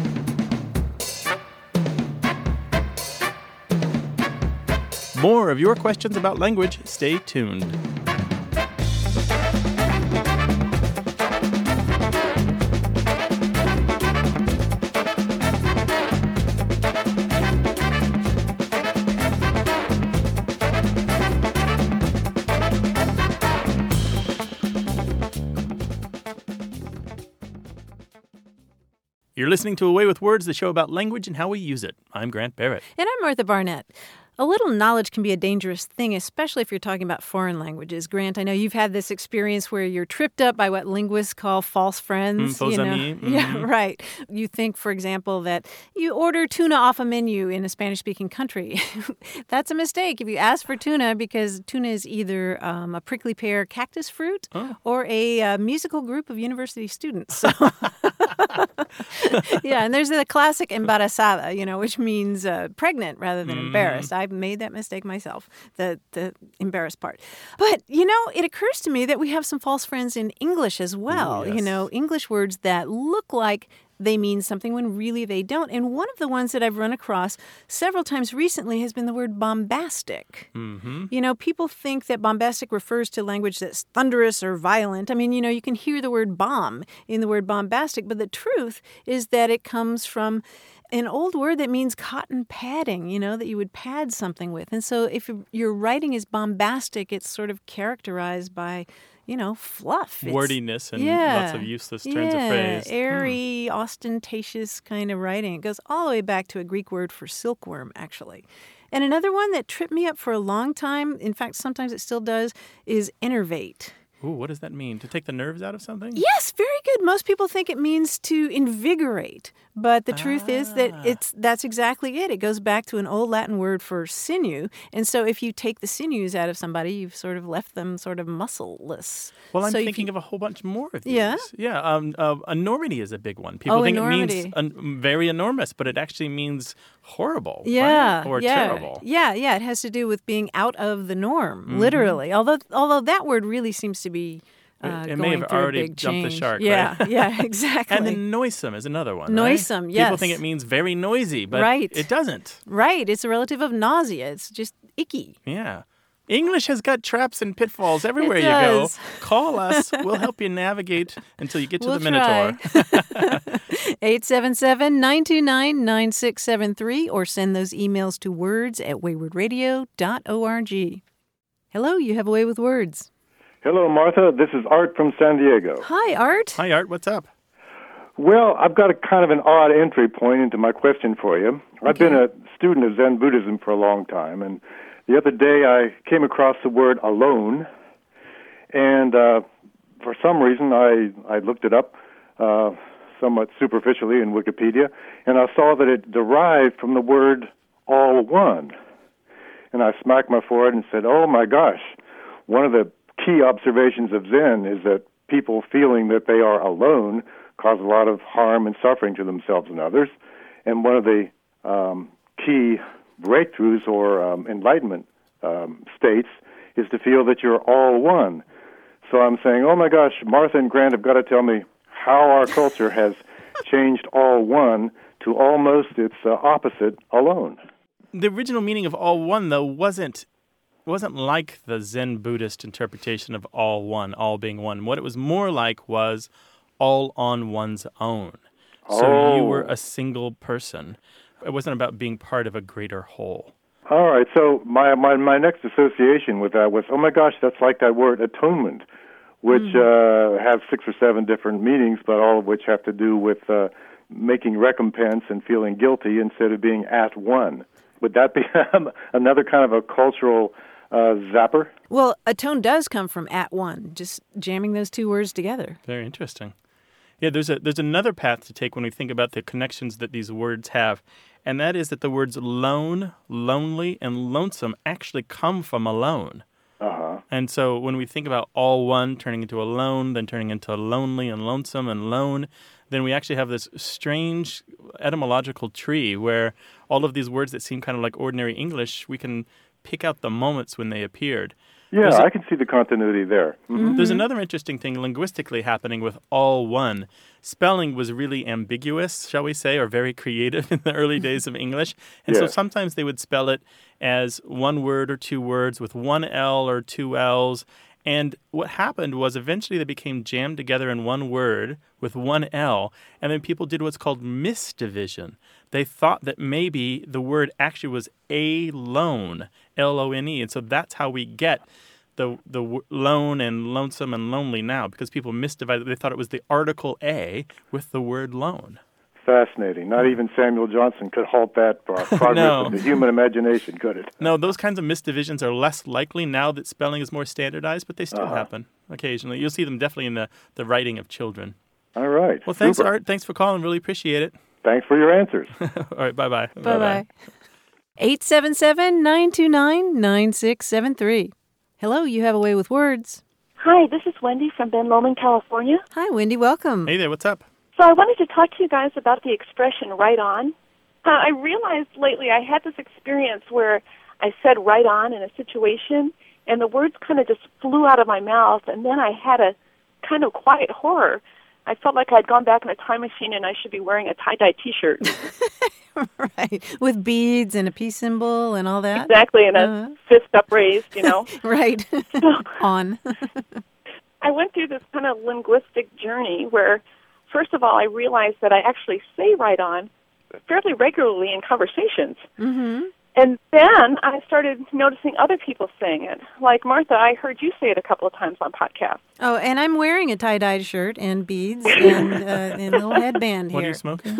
More of your questions about language. Stay tuned. You're listening to Away with Words, the show about language and how we use it. I'm Grant Barrett. And I'm Martha Barnett. A little knowledge can be a dangerous thing, especially if you're talking about foreign languages. Grant, I know you've had this experience where you're tripped up by what linguists call false friends. Mm, faux you know? amis. Yeah, Mhm. right. You think, for example, that you order tuna off a menu in a Spanish-speaking country. That's a mistake if you ask for tuna, because tuna is either um, a prickly pear cactus fruit Oh. or a uh, musical group of university students. So yeah, and there's the classic embarazada, you know, which means uh, pregnant rather than Mhm. embarrassed. I've made that mistake myself, the the embarrassed part. But, you know, it occurs to me that we have some false friends in English as well. Ooh, yes. You know, English words that look like they mean something when really they don't. And one of the ones that I've run across several times recently has been the word bombastic. Mm-hmm. You know, people think that bombastic refers to language that's thunderous or violent. I mean, you know, you can hear the word bomb in the word bombastic, but the truth is that it comes from an old word that means cotton padding, you know, that you would pad something with. And so if your writing is bombastic, it's sort of characterized by, you know, fluff. It's, wordiness and yeah, lots of useless turns yeah, of phrase. airy, hmm. ostentatious kind of writing. It goes all the way back to a Greek word for silkworm, actually. And another one that tripped me up for a long time, in fact, sometimes it still does, is enervate. Ooh, what does that mean? To take the nerves out of something? Yes, very good. Most people think it means to invigorate, but the ah. truth is that it's that's exactly it. It goes back to an old Latin word for sinew, and so if you take the sinews out of somebody, you've sort of left them sort of muscleless. Well, I'm so thinking you, of a whole bunch more of these. Yeah? Yeah, um, uh, enormity is a big one. People oh, think enormity. it means un- very enormous, but it actually means horrible. Yeah, right? Or yeah. terrible. Yeah, yeah. It has to do with being out of the norm, mm-hmm. literally. Although, although that word really seems to be uh, it, it going may have through already a big jumped change. the shark. Yeah, right? yeah, exactly. And then noisome is another one. Noisome, right? yes. People think it means very noisy, but right. it doesn't. Right. It's a relative of nausea. It's just icky. Yeah. English has got traps and pitfalls everywhere it you does. go. Call us. We'll help you navigate until you get to we'll the Minotaur. eight seven seven, nine two nine, nine six seven three or send those emails to words at wayward radio dot org. Hello, you have a way with words. Hello, Martha. This is Art from San Diego. Hi, Art. Hi, Art. What's up? Well, I've got a kind of an odd entry point into my question for you. I've Okay. been a student of Zen Buddhism for a long time, and the other day I came across the word alone, and uh, for some reason I, I looked it up uh, somewhat superficially in Wikipedia, and I saw that it derived from the word all one. And I smacked my forehead and said, oh my gosh, one of the key observations of Zen is that people feeling that they are alone cause a lot of harm and suffering to themselves and others. And one of the um, key breakthroughs or um, enlightenment um, states is to feel that you're all one. So I'm saying, oh my gosh, Martha and Grant have got to tell me how our culture has changed all one to almost its uh, opposite, alone. The original meaning of all one, though, wasn't wasn't like the Zen Buddhist interpretation of all one, all being one. What it was more like was all on one's own. So oh. you were a single person. It wasn't about being part of a greater whole. All right, so my, my, my next association with that was, oh my gosh, that's like that word atonement, which mm. uh, has six or seven different meanings, but all of which have to do with uh, making recompense and feeling guilty instead of being at one. Would that be another kind of a cultural uh, zapper? Well, atone does come from at one, just jamming those two words together. Very interesting. Yeah, there's a there's another path to take when we think about the connections that these words have, and that is that the words lone, lonely, and lonesome actually come from alone. Uh-huh. And so when we think about all one turning into alone, then turning into lonely and lonesome and lone, then we actually have this strange etymological tree where all of these words that seem kind of like ordinary English, we can pick out the moments when they appeared. Yeah, a, I can see the continuity there. Mm-hmm. There's another interesting thing linguistically happening with all one. Spelling was really ambiguous, shall we say, or very creative in the early days of English. And yes. so sometimes they would spell it as one word or two words with one L or two L's. And what happened was eventually they became jammed together in one word with one L, and then people did what's called misdivision. They thought that maybe the word actually was alone, L O N E, and so that's how we get the the w- lone and lonesome and lonely now, because people misdivided. They thought it was the article A with the word lone. Fascinating. Not even Samuel Johnson could halt that pro- progress no. of the human imagination, could it? No, those kinds of misdivisions are less likely now that spelling is more standardized, but they still uh-huh. happen occasionally. You'll see them definitely in the, the writing of children. All right. Well, thanks, Super. Art. Thanks for calling. Really appreciate it. Thanks for your answers. All right, bye-bye. Bye-bye. eight seven seven, nine two nine, nine six seven three. Hello, you have a way with words. Hi, this is Wendy from Ben Lomond, California. Hi, Wendy. Welcome. Hey there. What's up? So I wanted to talk to you guys about the expression right on. Uh, I realized lately I had this experience where I said right on in a situation, and the words kind of just flew out of my mouth, and then I had a kind of quiet horror. I felt like I'd gone back in a time machine and I should be wearing a tie-dye T-shirt. Right, with beads and a peace symbol and all that? Exactly, and a uh-huh. fist upraised, you know. Right, on. I went through this kind of linguistic journey where, first of all, I realized that I actually say right on, fairly regularly in conversations. Mm-hmm. And then I started noticing other people saying it. Like, Martha, I heard you say it a couple of times on podcasts. Oh, and I'm wearing a tie-dye shirt and beads and, uh, and a little headband here. What are you smoking?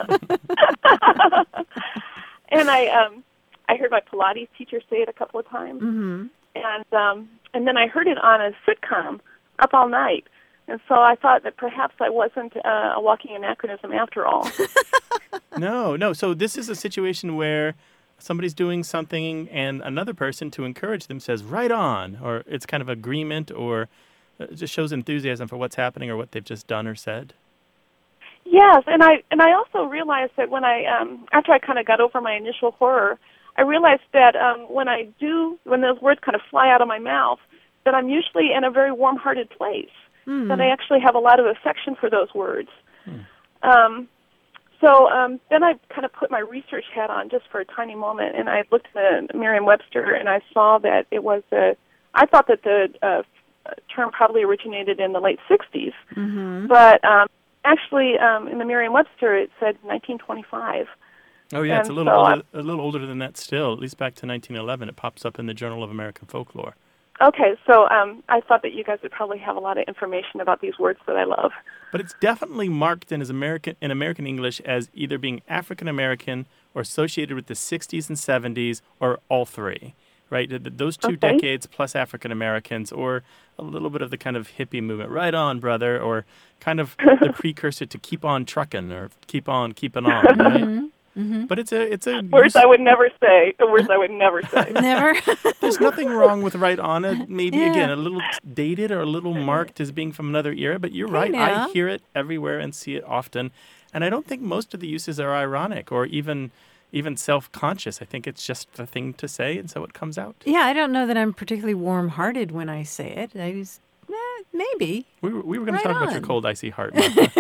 And I um, I heard my Pilates teacher say it a couple of times. Mm-hmm. And um, and then I heard it on a sitcom, Up All Night. And so I thought that perhaps I wasn't uh, a walking anachronism after all. No, no. So this is a situation where somebody's doing something and another person, to encourage them, says, right on, or it's kind of agreement, or it just shows enthusiasm for what's happening or what they've just done or said. Yes, and I and I also realized that when I um, after I kind of got over my initial horror, I realized that um, when I do when those words kind of fly out of my mouth, that I'm usually in a very warm-hearted place. Mm. That I actually have a lot of affection for those words. Hmm. Um, so um, then I kind of put my research hat on just for a tiny moment, and I looked at the Merriam-Webster, and I saw that it was a. I thought that the uh, term probably originated in the late sixties, Mm-hmm. but um, actually um, in the Merriam-Webster it said nineteen twenty-five. Oh, yeah, it's a And little so older, a little older than that still, at least back to nineteen eleven. It pops up in the Journal of American Folklore. Okay, so um, I thought that you guys would probably have a lot of information about these words that I love. But it's definitely marked in as American in American English as either being African American or associated with the sixties and seventies, or all three, right? Th- th- Those two Okay. decades plus African Americans, or a little bit of the kind of hippie movement, right on, brother, or kind of the precursor to keep on trucking or keep on keeping on, right? Mm-hmm. Mm-hmm. But it's a it's a Words I would never say. The words I would never say. Never. There's nothing wrong with right on it. Maybe, Yeah. again, a little dated or a little marked as being from another era. But you're Hey, right. now. I hear it everywhere and see it often. And I don't think most of the uses are ironic or even even self-conscious. I think it's just the thing to say, and so it comes out. Yeah, I don't know that I'm particularly warm-hearted when I say it. I was, eh, maybe. We were, we were going Right to talk about your on. cold, icy heart.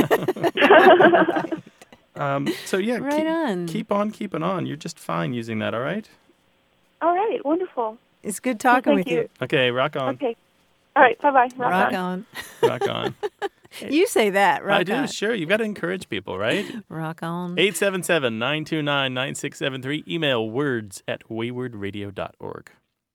Martha. um, so, yeah, Right keep, on. keep on keeping on. You're just fine using that, all right? All right, wonderful. It's good talking Well, with thank you. you. Okay, rock on. Okay. All right, bye-bye. Rock Rock on. on. Rock on. You say that, rock I do, on. sure. You've got to encourage people, right? Rock on. eight seven seven, nine two nine, nine six seven three. Email words at wayward radio dot org.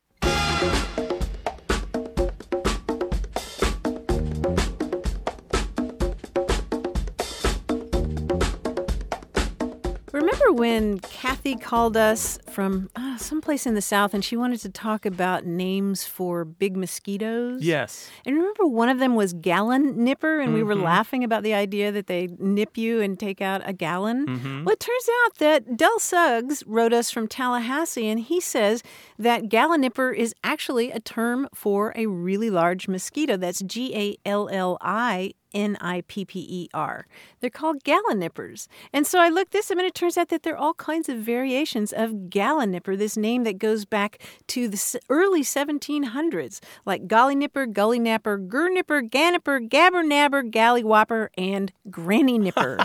Remember when Kathy called us from uh, someplace in the South and she wanted to talk about names for big mosquitoes? Yes. And remember one of them was gallon nipper, and we were Mhm. laughing about the idea that they nip you and take out a gallon? Mhm. Well, it turns out that Del Suggs wrote us from Tallahassee, and he says that gallon nipper is actually a term for a really large mosquito. That's G A L L I N I P P E R. They're called gallon nippers. And so I looked this up, and it turns out that there are all kinds of variations of gallon nipper, this name that goes back to the s- early seventeen hundreds, like golly nipper, gully napper, gur nipper, ganipper, gabber nabber, galley whopper, and granny nipper.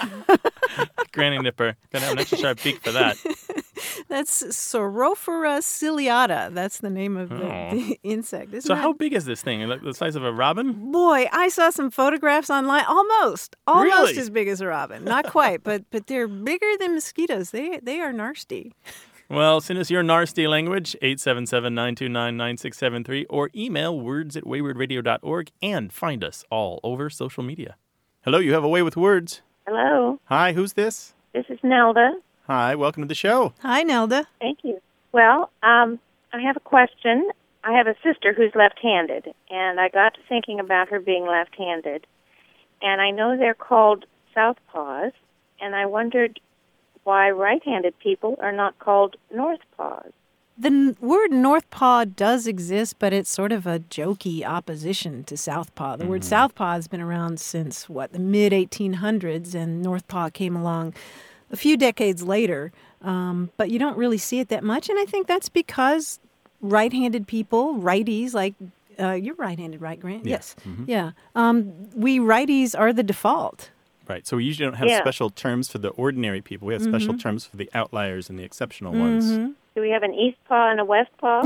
Granny nipper. Gotta have an extra sharp beak for that. That's Saurophora ciliata. That's the name of the, Oh. the insect. Isn't So that- how big is this thing? Like the size of a robin? Boy, I saw some photographs online. Almost, almost Really? as big as a robin. Not quite, but but they're bigger than mosquitoes. They they are nasty. Well, send us your nasty language, eight seven seven, nine two nine, nine six seven three, or email words at wayward radio dot org, and find us all over social media. Hello, you have a way with words. Hello, Hi, who's this? this is Nelda. Hi, welcome to the show. Hi, Nelda. Thank you. Well, um, I have a question. I have a sister who's left-handed, and I got to thinking about her being left-handed. And I know they're called southpaws, and I wondered why right-handed people are not called northpaws. The n- word northpaw does exist, but it's sort of a jokey opposition to southpaw. The word southpaw has been around since, what, the mid eighteen hundreds, and northpaw came along a few decades later. Um, but you don't really see it that much, and I think that's because right-handed people, righties, like uh, you're right-handed, right, Grant? Yeah. Yes. Mhm. Yeah. Um, we righties are the default. Right, so we usually don't have Yeah. special terms for the ordinary people. We have special Mhm. terms for the outliers and the exceptional ones. Mhm. Do we have an east paw and a west paw?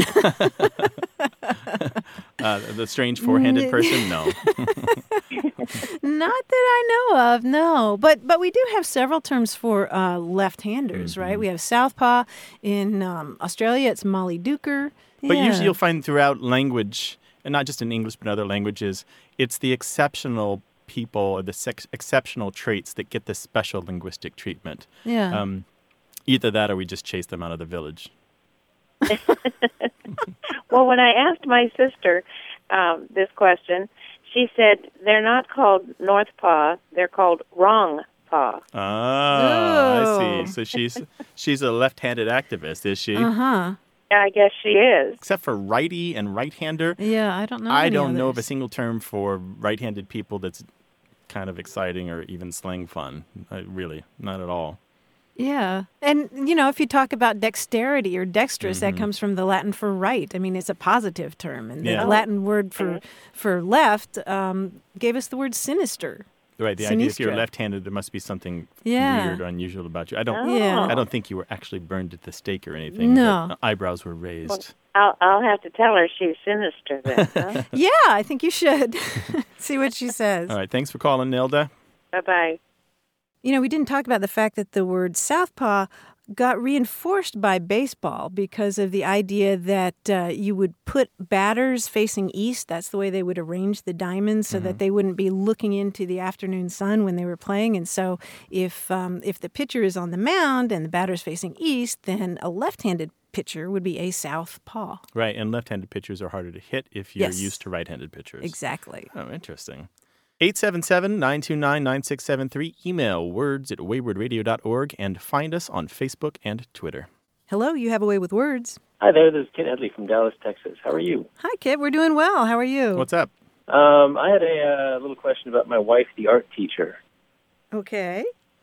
uh, the strange four-handed person? No. Not that I know of, no. But but we do have several terms for uh, left-handers, mm-hmm. right? We have southpaw. In um, Australia, it's Molly Duker. But yeah. usually you'll find throughout language, and not just in English but in other languages, it's the exceptional people or the sex- exceptional traits that get this special linguistic treatment. Yeah. Um, either that or we just chase them out of the village. Well, when I asked my sister um, this question, she said they're not called North Paw, they're called Wrong Paw. Ah, I see. So she's she's a left-handed activist, is she? Uh-huh. I guess she is. Except for righty and right-hander. Yeah, I don't know. I any don't know of a others. single term for right-handed people that's kind of exciting or even slang fun. I, really, not at all. Yeah. And, you know, if you talk about dexterity or dexterous, Mm-hmm. that comes from the Latin for right. I mean, it's a positive term. And Yeah. the Latin word for for left um, gave us the word sinister. Right, the idea if you're Sinistra. left-handed, there must be something Yeah. weird or unusual about you. I don't Yeah. I don't think you were actually burned at the stake or anything. No. But eyebrows were raised. I'll, I'll have to tell her she's sinister then, huh? Yeah, I think you should. See what she says. All right, thanks for calling, Nilda. Bye-bye. You know, we didn't talk about the fact that the word southpaw got reinforced by baseball because of the idea that uh, you would put batters facing east. That's the way they would arrange the diamonds so mm-hmm. that they wouldn't be looking into the afternoon sun when they were playing. And so if um, if the pitcher is on the mound and the batter's facing east, then a left-handed pitcher would be a southpaw. Right, and left-handed pitchers are harder to hit if you're Yes. used to right-handed pitchers. Exactly. Oh, interesting. eight seven seven, nine two nine, nine six seven three. Email words at wayward radio dot org and find us on Facebook and Twitter. Hello, you have a way with words. Hi there, this is Kit Headley from Dallas, Texas. How are you? Hi, Kit. We're doing well. How are you? What's up? Um, I had a uh, little question about my wife, the art teacher. Okay.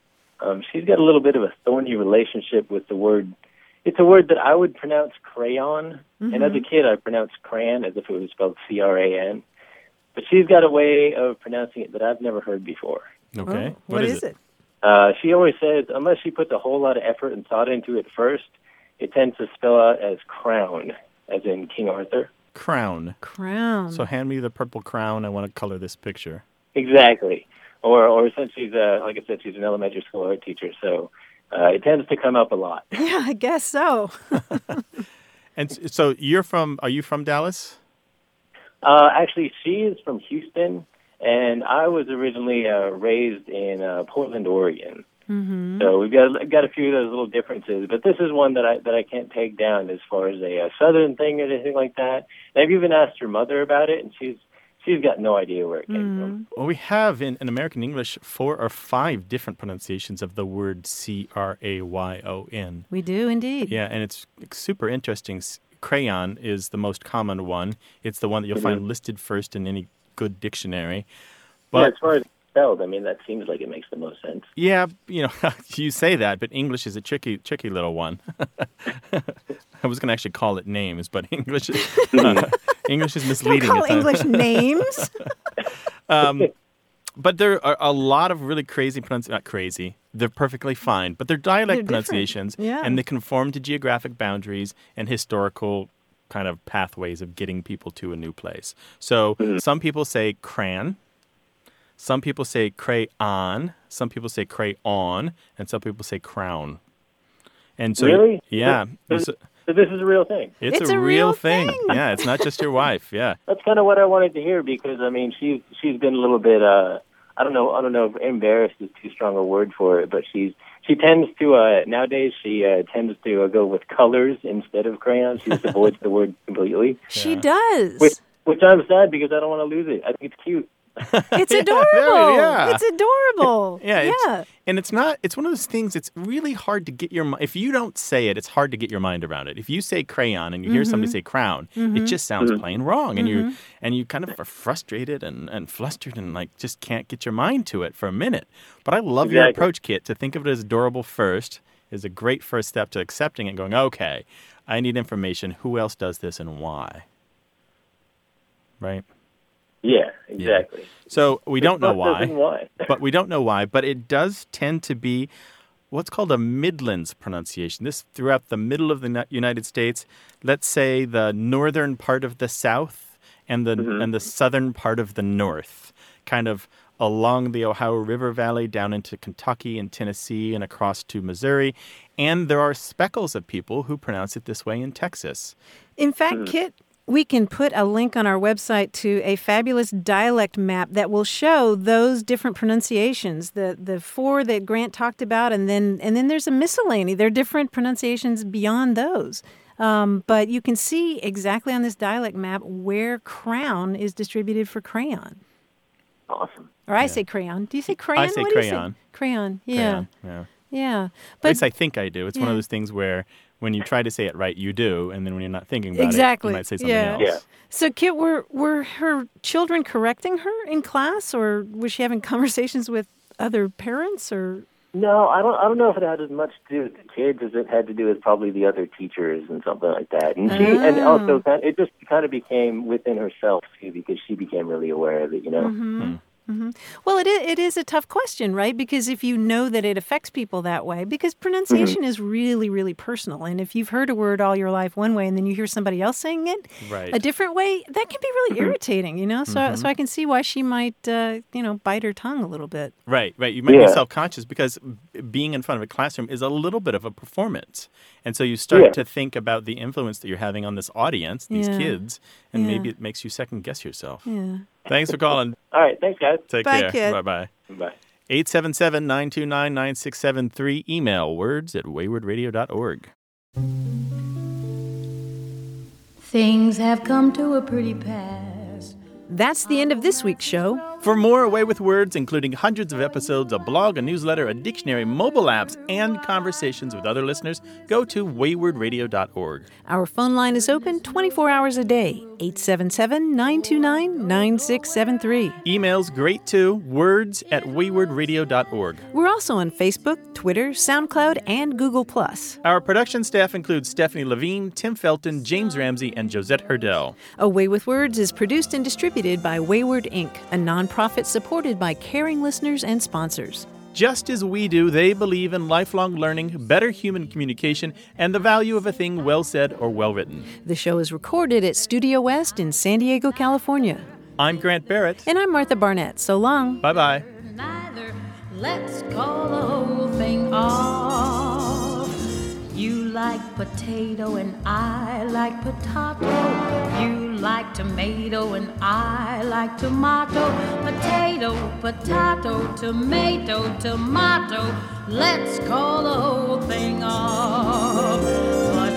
Um, she's got a little bit of a thorny relationship with the word. It's a word that I would pronounce crayon, Mm-hmm. and as a kid I pronounced crayon as if it was spelled C R A N. But she's got a way of pronouncing it that I've never heard before. Okay. Oh, what is, is it? Uh, she always says, unless she puts a whole lot of effort and thought into it first, it tends to spell out as crown, as in King Arthur. Crown. Crown. So hand me the purple crown. I want to color this picture. Exactly. Or, or since she's, uh, like I said, she's an elementary school art teacher, so uh, it tends to come up a lot. Yeah, I guess so. And so you're from, are you from Dallas? Uh, actually, she is from Houston, and I was originally uh, raised in uh, Portland, Oregon. Mm-hmm. So we've got got a few of those little differences, but this is one that I that I can't peg down as far as a, a southern thing or anything like that. And I've even asked her mother about it, and she's she's got no idea where it came Mm-hmm. from. Well, we have in, in American English four or five different pronunciations of the word C R A Y O N. We do indeed. Yeah, and it's super interesting. S- Crayon is the most common one. It's the one that you'll Mm-hmm. find listed first in any good dictionary. But But yeah, as far as it's spelled, I mean, that seems like it makes the most sense. yeah, you know, you say that, but English is a tricky, tricky little one. I was going to actually call it names, but English is uh, English is misleading. Don't call at times. English names. Um, but there are a lot of really crazy pronunciations. Not crazy. They're perfectly fine. But they're dialect They're different. pronunciations. Yeah. And they conform to geographic boundaries and historical kind of pathways of getting people to a new place. So some people say crayon. Some people say crayon. Some people say crayon. And some people say crown. And so, Really? Yeah. So, So so this is a real thing. it's, It's a, a real real thing. thing. Yeah, it's not just your wife. Yeah. That's kind of what I wanted to hear because I mean she's she's been a little bit uh I don't know I don't know if embarrassed is too strong a word for it, but she's she tends to uh nowadays she uh, tends to uh, go with colors instead of crayons. She just avoids the word completely, She does. which which I'm sad because I don't want to lose it. I think it's cute. It's Yeah, adorable. yeah. It's adorable. Yeah, it's, yeah. and it's not. It's one of those things. It's really hard to get your. mi- If you don't say it, it's hard to get your mind around it. If you say crayon and you hear somebody say crown, it just sounds plain wrong, and you and you kind of are frustrated and, and flustered and like just can't get your mind to it for a minute. But I love your Exactly. approach, Kit. To think of it as adorable first is a great first step to accepting it and going, okay, I need information. Who else does this and why? Right. Yeah, exactly. So we don't know But why. doesn't why. but we don't know why. But it does tend to be what's called a Midlands pronunciation. This throughout the middle of the United States. Let's say the northern part of the South and the mm-hmm. and the southern part of the North, kind of along the Ohio River Valley down into Kentucky and Tennessee and across to Missouri. And there are speckles of people who pronounce it this way in Texas. In fact, mm. Kit, we can put a link on our website to a fabulous dialect map that will show those different pronunciations, the the four that Grant talked about, and then and then there's a miscellany. There are different pronunciations beyond those. Um, but you can see exactly on this dialect map where crown is distributed for crayon. Awesome. Or I yeah. say crayon. Do you say crayon? I say what crayon. Do you say? Crayon. Yeah. Crayon. Yeah. Yeah. But, At least I think I do. It's yeah. one of those things where when you try to say it right, you do, and then when you're not thinking about exactly. it, you might say something yeah. else. Yeah. So, Kit, were were her children correcting her in class, or was she having conversations with other parents, or? No, I don't. I don't know if it had as much to do with the kids as it had to do with probably the other teachers and something like that. And she, oh. and also, it just kind of became within herself too, because she became really aware of it. You know. Mm-hmm. Hmm. Mm-hmm. Well, it is, it is a tough question, right? Because if you know that it affects people that way, because pronunciation mm-hmm. is really, really personal. And if you've heard a word all your life one way and then you hear somebody else saying it right. a different way, that can be really mm-hmm. irritating, you know? So mm-hmm. so I can see why she might, uh, you know, bite her tongue a little bit. Right, right. You might yeah. be self-conscious because being in front of a classroom is a little bit of a performance. And so you start yeah. to think about the influence that you're having on this audience, these yeah. kids, and yeah. maybe it makes you second-guess yourself. Yeah. Thanks for calling. All right. Thanks, guys. Take Bye, care. Kid. Bye-bye. Bye. eight seven seven, nine two nine, nine six seven three. Email words at wayward radio dot org. Things have come to a pretty pass. That's the end of this week's show. For more Away with Words, including hundreds of episodes, a blog, a newsletter, a dictionary, mobile apps, and conversations with other listeners, go to wayward radio dot org. Our phone line is open twenty-four hours a day, eight seven seven, nine two nine, nine six seven three. Emails great too, words at wayward radio dot org. We're also on Facebook, Twitter, SoundCloud, and Google+. Our production staff includes Stephanie Levine, Tim Felton, James Ramsey, and Josette Hurdell. Away with Words is produced and distributed by Wayward Incorporated, a nonprofit supported by caring listeners and sponsors. Just as we do, they believe in lifelong learning, better human communication, and the value of a thing well said or well written. The show is recorded at Studio West in San Diego, California. I'm Grant Barrett. And I'm Martha Barnett. So long. Bye-bye. Neither. Let's call the whole thing off. You like potato and I like potato. You like tomato and I like tomato. Potato, potato, tomato, tomato. Let's call the whole thing off. But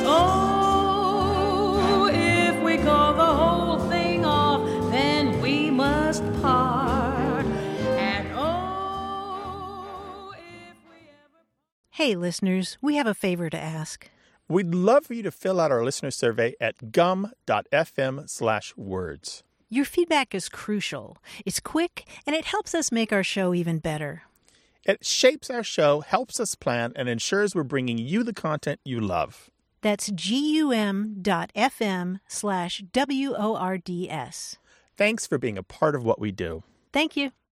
oh, if we call the whole thing off, then we must part. And oh, if we ever... Hey, listeners, we have a favor to ask. We'd love for you to fill out our listener survey at gum.fm slash words. Your feedback is crucial. It's quick, and it helps us make our show even better. It shapes our show, helps us plan, and ensures we're bringing you the content you love. That's gum.fm slash W O R D S. Thanks for being a part of what we do. Thank you.